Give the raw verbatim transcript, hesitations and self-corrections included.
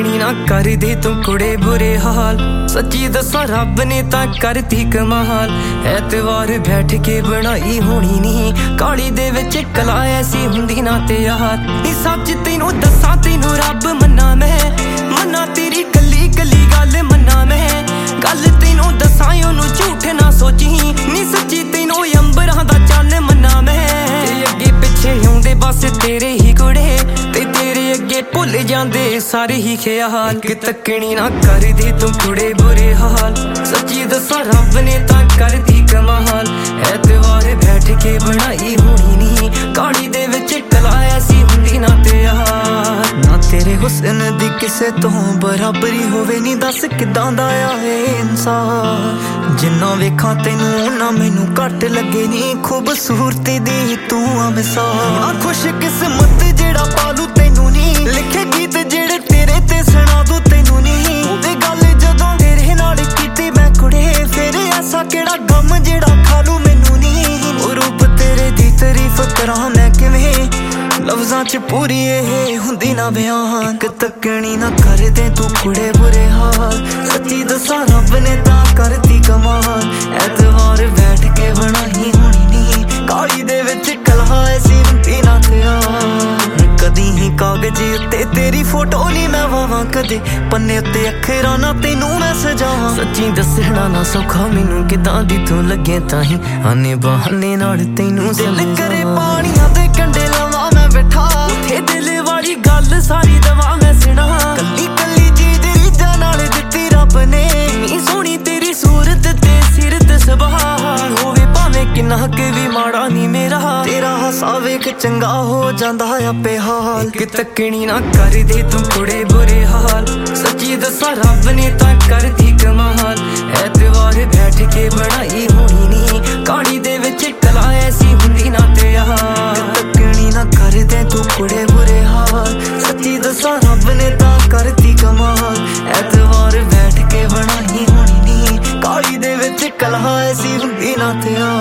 तकनी ना कर दे तू कुड़े बुरे हाल सच्ची दसा रब ने तां करती कमाल ऐतवार बैठ के बनाई होनी नी काली दे विच कला ऐसी हुंदी ना ते यार नी सच तैनू दसा तैनू रब मन्ना मैं मन्ना तेरी कली कली गल मन्ना मैं गल तैनू दसा ओनू झूठ ना सोची नी सच्ची तैनू अंबरां दा चन्न मन्ना मैं ते अगे पिछे आउंदे बस तेरे ही कुड़े ते तेरे अगे भुल जांदे सारे ही ख्याल कि तकनी ना कर दे तू कुड़े बुरे हाल सच्ची दसा रब ने तां करदी कमाल ऐतवार बैठ के बनाई होनी नी काली दे विच कला ऐसी हुंदी ना ते यार ना तेरे हुस्न दी किसे तो बराबरी होवे नी दस किदां दा आ है इंसान जिन्ना वेखां तैनू ना मैनू घट लगे नी खूबसूरती दी तू आ मिसाल खुश किस्मत जेड़ा पालू तैनू नी लिखे गीत जेड़े तेरे ते सुना दूं तैनू नी ओदे गल जदों तेरे नाल कीती मैं कुड़े फिर ऐसा केड़ा गम जेड़ा खालू मैनू नी ओ रूप तेरे दी तारीफ करां मैं किवें लफ्जां च पूरी एह हुंदी ना बयान कि तकनी ना कर दे तू कुड़े बुरे हाल सच्ची दसा रब ने तां करती कमाल ऐतवार बैठ के बनाई होनी नी काली दे विच कला ऐसी हुंदी ना ते यार कदी ही कागज उत्ते तेरी फोटो नी मैं वावां कदे पन्ने उत्ते अखरां ना तैनू मैं सजावां सच्ची दसना ना सौखा मैनू किदां दी तू लगे ताहीं आने बहाने नाल तैनू दिल करे पानियां दे कंडे लावां मैं बैठा उत्थे दिल वाली गल सारी दवा मैं सुना कल्ली कल्ली चीज रीझां नाल दित्ती रब ने नी सोहनी तेरी सूरत ते सिरत सुभान होवे भावें किन्ना के भी माड़ा नी मेरा तेरा हासा वेख चंगा हो जांदा आपे हाल कि तकनी ना कर दे तू कुड़े बुरे हाल सच्ची दसा रब ने तां करदी कमाल ऐतवार बैठ के बनाई होनी नी काली दे विच कला ऐसी हुंदी ना ते यार तकनी ना कर दे तू कुड़े बुरे हाल सच्ची दसा रब ने तां करदी कमाल ऐतवार बैठ के बनाई होनी नी काली दे विच कला ऐसी हुंदी ना ते यार।